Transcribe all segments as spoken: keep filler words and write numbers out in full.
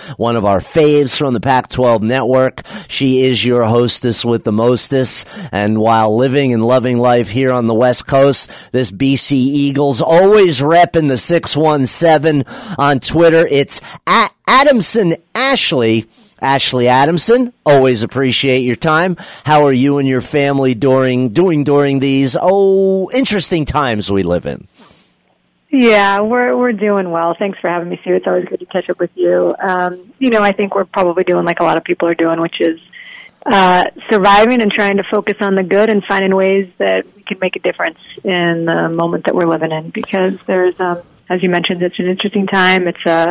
one of our faves from the Pac twelve network. She is your hostess with the mostest. And while living and loving life here on the West Coast, this B C Eagles always repping the six one seven on Twitter. It's at Adamson Ashley. Ashley Adamson, always appreciate your time. How are you and your family during doing during these, oh, interesting times we live in? Yeah, we're we're doing well. Thanks for having me, Sue. It's always good to catch up with you. Um, you know, I think we're probably doing like a lot of people are doing, which is uh, surviving and trying to focus on the good and finding ways that we can make a difference in the moment that we're living in. Because there's, um, as you mentioned, it's an interesting time. It's a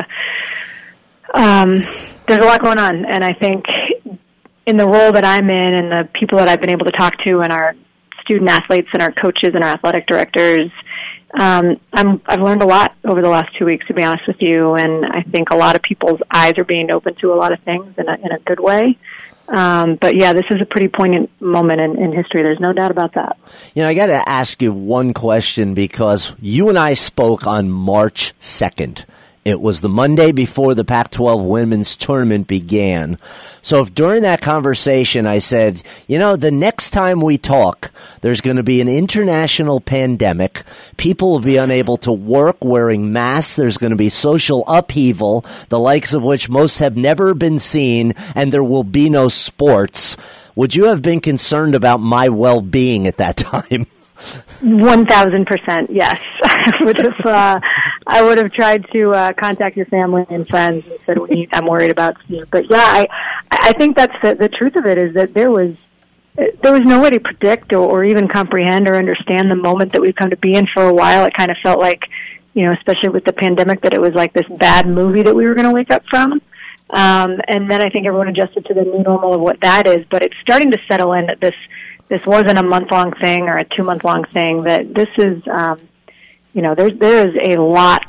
um, there's a lot going on, and I think in the role that I'm in and the people that I've been able to talk to and our student athletes and our coaches and our athletic directors, um, I'm, I've learned a lot over the last two weeks, to be honest with you, and I think a lot of people's eyes are being opened to a lot of things in a, in a good way. Um, but yeah, this is a pretty poignant moment in, in history. There's no doubt about that. You know, I got to ask you one question, because you and I spoke on March second. It was the Monday before the Pac twelve women's tournament began. So if during that conversation I said, you know, the next time we talk, there's going to be an international pandemic. People will be unable to work wearing masks. There's going to be social upheaval, the likes of which most have never been seen, and there will be no sports. Would you have been concerned about my well-being at that time? One thousand percent, yes. I would have. Uh, I would have tried to uh, contact your family and friends and said, "We, I'm worried about Steve." But yeah, I, I think that's the, the truth of it. Is that there was, there was no way to predict or, or even comprehend or understand the moment that we've come to be in for a while. It kind of felt like, you know, especially with the pandemic, that it was like this bad movie that we were going to wake up from. Um, and then I think everyone adjusted to the new normal of what that is. But it's starting to settle in that this. This wasn't a month-long thing or a two-month-long thing. That this is, um, you know, there's there is a lot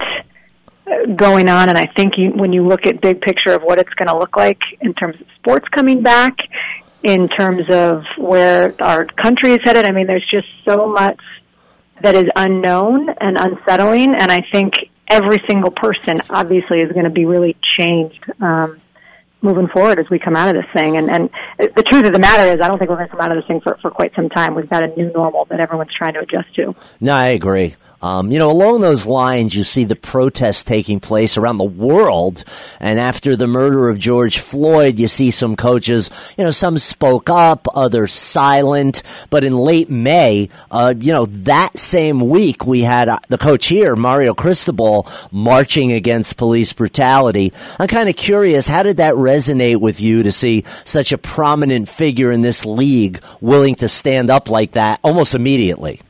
going on, and I think you, when you look at big picture of what it's going to look like in terms of sports coming back, in terms of where our country is headed, I mean, there's just so much that is unknown and unsettling, and I think every single person obviously is going to be really changed Um, moving forward as we come out of this thing. And, and the truth of the matter is I don't think we're going to come out of this thing for, for quite some time. We've got a new normal that everyone's trying to adjust to. No, I agree. Um, you know, along those lines, you see the protests taking place around the world. And after the murder of George Floyd, you see some coaches, you know, some spoke up, others silent. But in late May, uh, you know, that same week, we had uh, the coach here, Mario Cristobal, marching against police brutality. I'm kind of curious, how did that resonate with you to see such a prominent figure in this league willing to stand up like that almost immediately?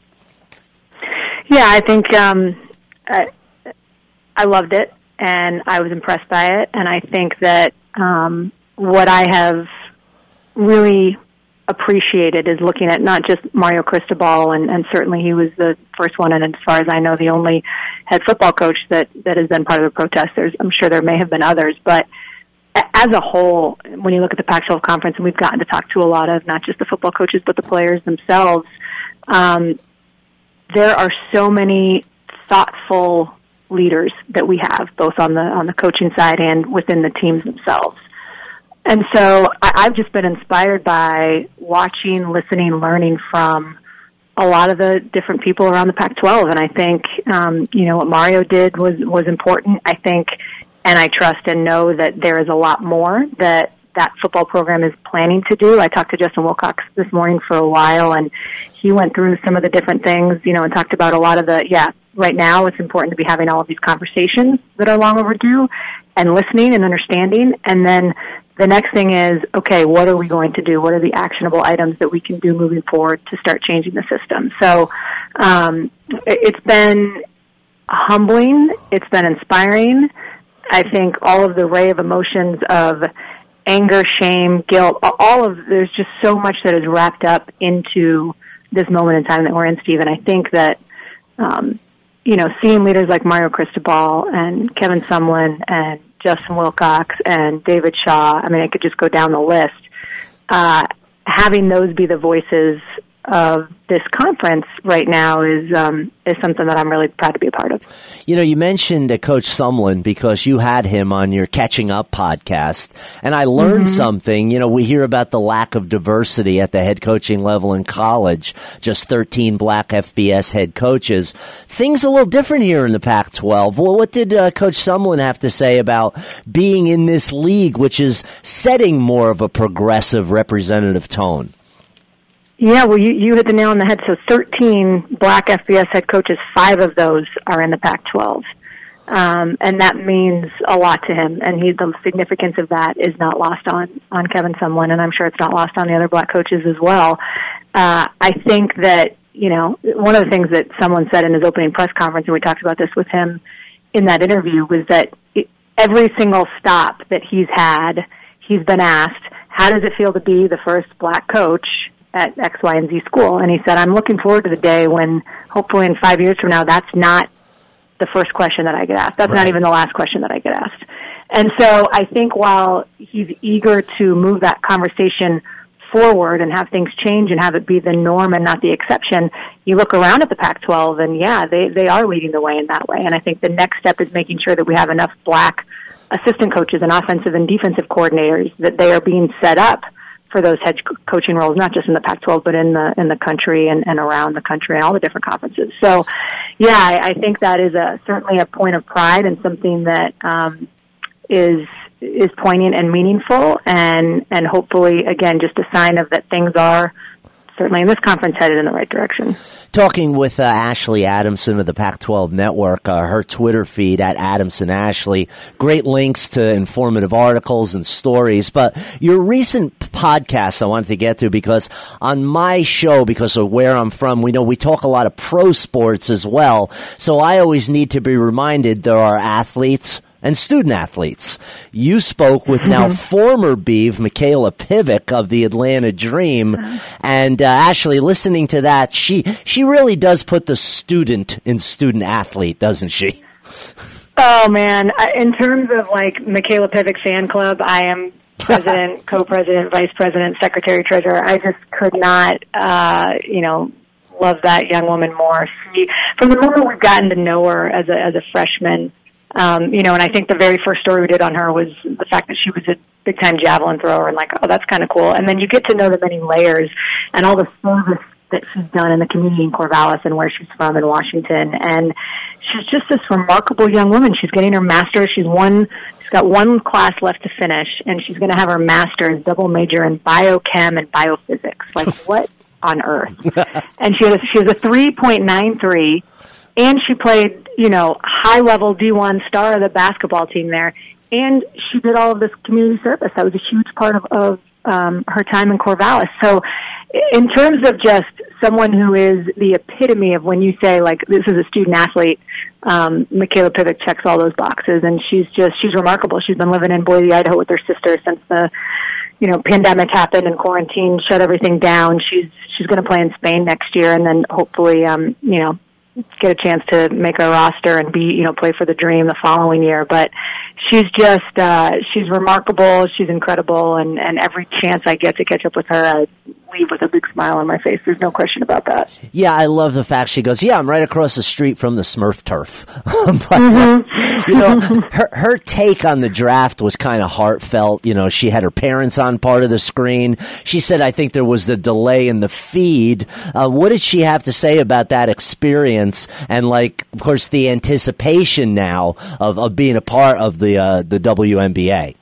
Yeah, I think um, I, I loved it, and I was impressed by it. And I think that um, what I have really appreciated is looking at not just Mario Cristobal, and, and certainly he was the first one, and as far as I know, the only head football coach that, that has been part of the protest. There's, I'm sure there may have been others, but as a whole, when you look at the Pac twelve conference, and we've gotten to talk to a lot of not just the football coaches, but the players themselves, um, there are so many thoughtful leaders that we have, both on the on the coaching side and within the teams themselves. And so I, I've just been inspired by watching, listening, learning from a lot of the different people around the Pac twelve. And I think, um, you know, what Mario did was, was important. I think, and I trust and know that there is a lot more that that football program is planning to do. I talked to Justin Wilcox this morning for a while, and he went through some of the different things, you know, and talked about a lot of the, yeah, right now it's important to be having all of these conversations that are long overdue and listening and understanding. And then the next thing is, okay, what are we going to do? What are the actionable items that we can do moving forward to start changing the system? So um, it's been humbling. It's been inspiring. I think all of the array of emotions of anger, shame, guilt, all of, there's just so much that is wrapped up into this moment in time that we're in, Steve. And I think that, um, you know, seeing leaders like Mario Cristobal and Kevin Sumlin and Justin Wilcox and David Shaw, I mean, I could just go down the list, uh, having those be the voices of this conference right now is um, is something that I'm really proud to be a part of. You know, you mentioned uh, Coach Sumlin because you had him on your Catching Up podcast, and I learned mm-hmm. something. You know, we hear about the lack of diversity at the head coaching level in college, just thirteen black F B S head coaches. Things a little different here in the Pac twelve. Well, what did uh, Coach Sumlin have to say about being in this league, which is setting more of a progressive representative tone? Yeah, well, you, you hit the nail on the head. So thirteen black F B S head coaches, five of those are in the Pac twelve. Um, and that means a lot to him. And he, the significance of that is not lost on, on Kevin Sumlin, and I'm sure it's not lost on the other black coaches as well. Uh, I think that, you know, one of the things that someone said in his opening press conference, and we talked about this with him in that interview, was that it, every single stop that he's had, he's been asked, how does it feel to be the first black coach at X, Y, and Z school? And he said, I'm looking forward to the day when, hopefully in five years from now, that's not the first question that I get asked. That's right. Not even the last question that I get asked. And so I think while he's eager to move that conversation forward and have things change and have it be the norm and not the exception, you look around at the Pac twelve and, yeah, they, they are leading the way in that way. And I think the next step is making sure that we have enough black assistant coaches and offensive and defensive coordinators that they are being set up for those head coaching roles, not just in the Pac twelve, but in the in the country and, and around the country and all the different conferences. So, yeah, I, I think that is a certainly a point of pride and something that um, is is poignant and meaningful, and and hopefully, again, just a sign of that things are certainly in this conference headed in the right direction. Talking with uh, Ashley Adamson of the Pac twelve Network, uh, her Twitter feed at Adamson Ashley, great links to informative articles and stories. But your recent podcast I wanted to get to, because on my show, because of where I'm from, we know we talk a lot of pro sports as well. So I always need to be reminded there are athletes and student athletes. You spoke with now former Beav, Michaela Pivic of the Atlanta Dream. And uh, Ashley, listening to that, she she really does put the student in student athlete, doesn't she? Oh, man. I, in terms of, like, Michaela Pivic fan club, I am president, co-president, vice president, secretary, treasurer. I just could not, uh, you know, love that young woman more. She, from the moment we've gotten to know her as a as a freshman, Um, you know, and I think the very first story we did on her was the fact that she was a big-time javelin thrower, and like, oh, that's kind of cool. And then you get to know the many layers and all the service that she's done in the community in Corvallis and where she's from in Washington. And she's just this remarkable young woman. She's getting her master's. She's one, she's got one class left to finish, and she's going to have her master's double major in biochem and biophysics. Like, what on earth? And she has, she has a three point nine three. And she played, you know, high-level D one star of the basketball team there. And she did all of this community service. That was a huge part of, of um, her time in Corvallis. So in terms of just someone who is the epitome of when you say, like, this is a student athlete, um, Michaela Pivic checks all those boxes. And she's just, she's remarkable. She's been living in Boise, Idaho with her sister since the, you know, pandemic happened and quarantine shut everything down. She's, she's going to play in Spain next year and then hopefully, um, you know, get a chance to make a roster and be, you know, play for the Dream the following year. But she's just, uh, she's remarkable. She's incredible. And, and every chance I get to catch up with her, I leave with a big smile on my face. There's no question about that. Yeah, I love the fact she goes, yeah, I'm right across the street from the Smurf turf. but, mm-hmm. uh, you know, her, her take on the draft was kind of heartfelt. You know, she had her parents on part of the screen. She said, I think there was the delay in the feed. Uh, what did she have to say about that experience? And, like, of course, the anticipation now of, of being a part of the, uh, the W N B A.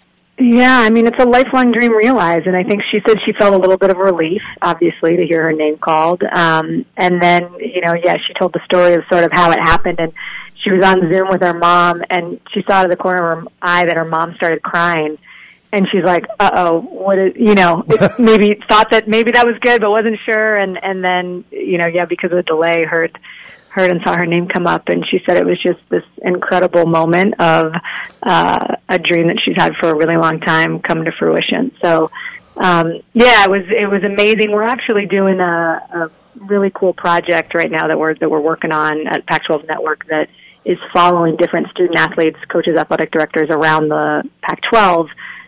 Yeah, I mean, it's a lifelong dream realized, and I think she said she felt a little bit of relief, obviously, to hear her name called. Um, and then, you know, yeah, she told the story of sort of how it happened, and she was on Zoom with her mom, and she saw out of the corner of her eye that her mom started crying, and she's like, uh-oh, what is, you know, maybe thought that maybe that was good, but wasn't sure, and, and then, you know, yeah, because of the delay, heard heard and saw her name come up, and she said it was just this incredible moment of uh, a dream that she's had for a really long time come to fruition. So, um, yeah, it was it was amazing. We're actually doing a, a really cool project right now that we're that we're working on at Pac twelve Network that is following different student athletes, coaches, athletic directors around the Pac twelve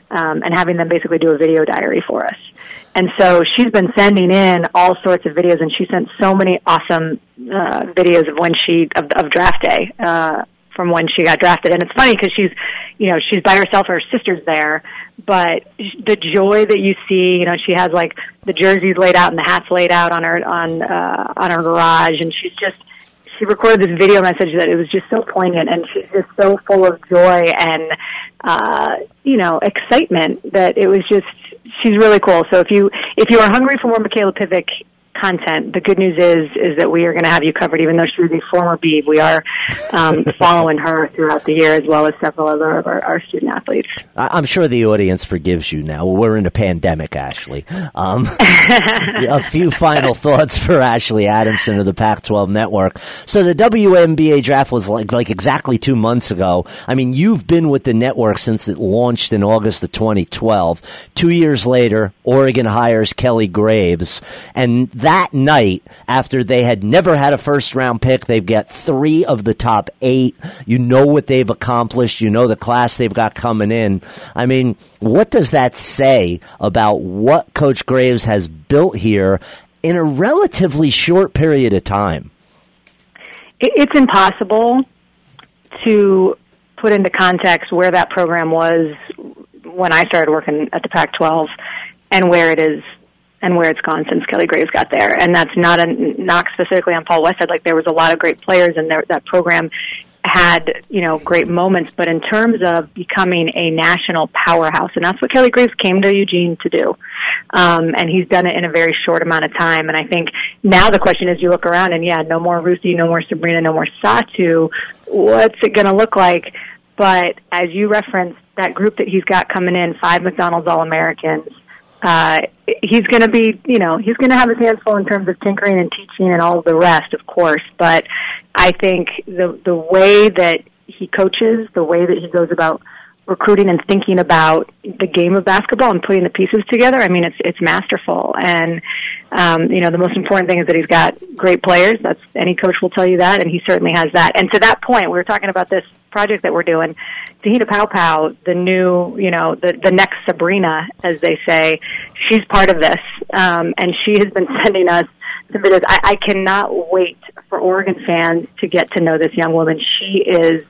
um, and having them basically do a video diary for us. And so she's been sending in all sorts of videos, and she sent so many awesome uh, videos of when she of, of draft day uh, from when she got drafted. And it's funny because she's, you know, she's by herself. Her sister's there, but the joy that you see, you know, she has like the jerseys laid out and the hats laid out on her on uh, on her garage, and she's just. She recorded this video message that it was just so poignant, and she's just so full of joy and, uh, you know, excitement that it was just, she's really cool. So if you, if you are hungry for more Michaela Pivic content, the good news is, is that we are going to have you covered, even though she's a former Beeb. We are, um, following her throughout the year, as well as several other of our, our student athletes. I'm sure the audience forgives you now. We're in a pandemic, Ashley. Um, a few final thoughts for Ashley Adamson of the Pac twelve Network. So the W N B A draft was like, like exactly two months ago. I mean, you've been with the network since it launched in August of twenty twelve. Two years later, Oregon hires Kelly Graves, and that night, after they had never had a first-round pick, they've got three of the top eight. You know what they've accomplished. You know the class they've got coming in. I mean, what does that say about what Coach Graves has built here in a relatively short period of time? It's impossible to put into context where that program was when I started working at the Pac twelve and where it is and where it's gone since Kelly Graves got there. And that's not a knock specifically on Paul Westhead. Like, there was a lot of great players, and there, that program had, you know, great moments. But in terms of becoming a national powerhouse, and that's what Kelly Graves came to Eugene to do. Um, and he's done it in a very short amount of time. And I think now the question is, you look around and, yeah, no more Ruthie, no more Sabrina, no more Satu. What's it going to look like? But as you referenced, that group that he's got coming in, five McDonald's All-Americans, Uh, he's going to be, you know, he's going to have his hands full in terms of tinkering and teaching and all of the rest, of course. But I think the the way that he coaches, the way that he goes about recruiting and thinking about the game of basketball and putting the pieces together, I mean, it's it's masterful. And, um, you know, the most important thing is that he's got great players. That's, any coach will tell you that, and he certainly has that. And to that point, we were talking about this project that we're doing. Tahina Paopao, the new, you know, the, the next Sabrina, as they say, she's part of this. Um, and she has been sending us some videos. I, I cannot wait for Oregon fans to get to know this young woman. She is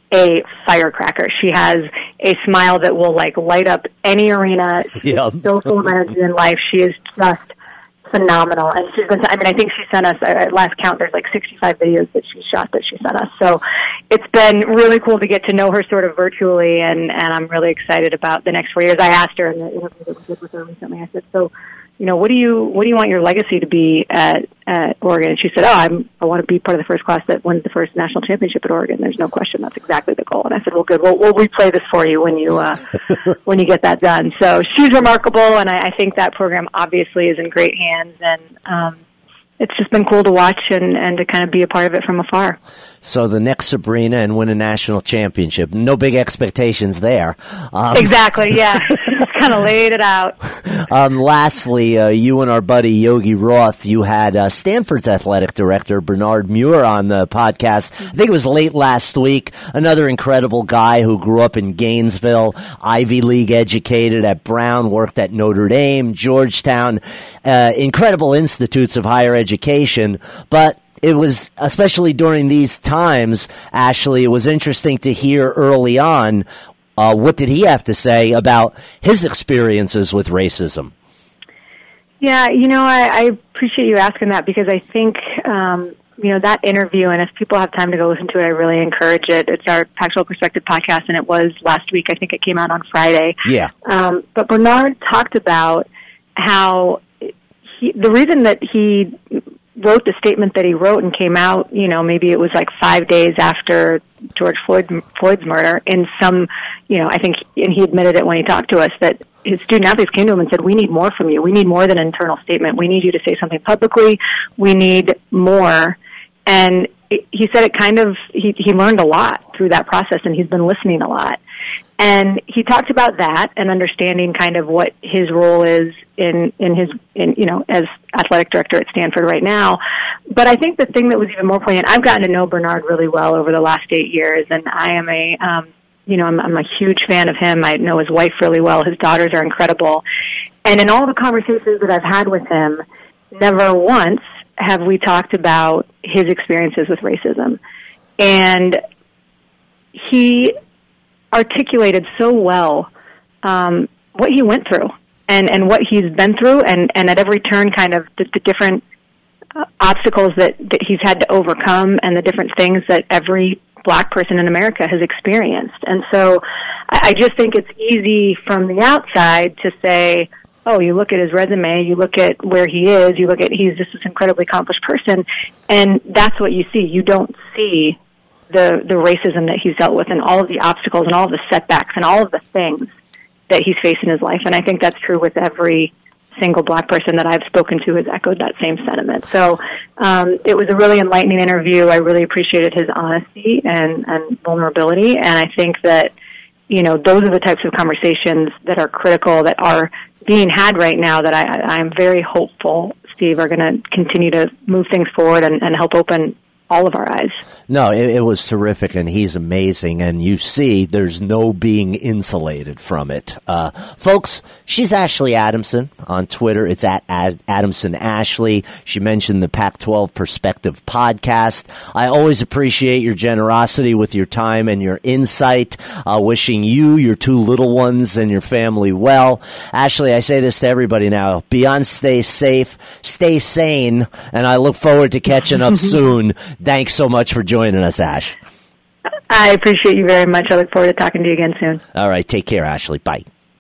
a firecracker. She has a smile that will, like, light up any arena. She's yep. so full of energy in life. She is just phenomenal. And she's been, I mean, I think she sent us, at last count, there's like sixty-five videos that she shot that she sent us. So it's been really cool to get to know her sort of virtually, and, and I'm really excited about the next four years. I asked her in the interview that we did with her recently, I said, so, you know, what do you, what do you want your legacy to be at, at Oregon? And she said, oh, I'm, I want to be part of the first class that wins the first national championship at Oregon. There's no question. That's exactly the goal. And I said, well, good. We'll, we'll replay this for you when you, uh, when you get that done. So she's remarkable. And I, I think that program obviously is in great hands, and, um, it's just been cool to watch and, and to kind of be a part of it from afar. So the next Sabrina and win a national championship. No big expectations there. Um, exactly, yeah. Just kind of laid it out. Um, lastly, uh, you and our buddy Yogi Roth, you had uh, Stanford's athletic director Bernard Muir on the podcast. I think it was late last week. Another incredible guy who grew up in Gainesville, Ivy League educated at Brown, worked at Notre Dame, Georgetown, uh, incredible institutes of higher education. But it was, especially during these times, Ashley, it was interesting to hear early on, uh, what did he have to say about his experiences with racism? Yeah, you know, I, I appreciate you asking that, because I think, um, you know, that interview, and if people have time to go listen to it, I really encourage it. It's our Pac twelve Perspective podcast, and it was last week. I think it came out on Friday. Yeah. Um, but Bernard talked about how he, the reason that he wrote the statement that he wrote and came out, you know, maybe it was like five days after George Floyd, Floyd's murder, in some, you know, I think, and he admitted it when he talked to us, that his student athletes came to him and said, we need more from you. We need more than an internal statement. We need you to say something publicly. We need more. And he said it kind of, he, he learned a lot through that process, and he's been listening a lot. And he talked about that and understanding kind of what his role is in, in his, in, you know, as athletic director at Stanford right now. But I think the thing that was even more poignant, I've gotten to know Bernard really well over the last eight years, and I am a, um, you know, I'm, I'm a huge fan of him. I know his wife really well. His daughters are incredible. And in all the conversations that I've had with him, never once have we talked about his experiences with racism. And he articulated so well um, what he went through and, and what he's been through, and, and at every turn kind of the, the different uh, obstacles that, that he's had to overcome and the different things that every Black person in America has experienced. And so I, I just think it's easy from the outside to say, oh, you look at his resume, you look at where he is, you look at he's just this incredibly accomplished person, and that's what you see. You don't see the the racism that he's dealt with and all of the obstacles and all of the setbacks and all of the things that he's faced in his life. And I think that's true with every single Black person that I've spoken to has echoed that same sentiment. So um, it was a really enlightening interview. I really appreciated his honesty and, and vulnerability, and I think that, you know, those are the types of conversations that are critical, that are being had right now, that I, I'm very hopeful, Steve, are going to continue to move things forward and, and help open all of our eyes. No, it, it was terrific, and he's amazing, and you see there's no being insulated from it. Uh, folks, she's Ashley Adamson on Twitter. It's at Ad- Adamson Ashley. She mentioned the Pac twelve Perspective podcast. I always appreciate your generosity with your time and your insight. Uh, wishing you, your two little ones, and your family well. Ashley, I say this to everybody now. Beyond stay safe, stay sane, and I look forward to catching up soon. Thanks so much for joining us, Ash. I appreciate you very much. I look forward to talking to you again soon. All right. Take care, Ashley. Bye.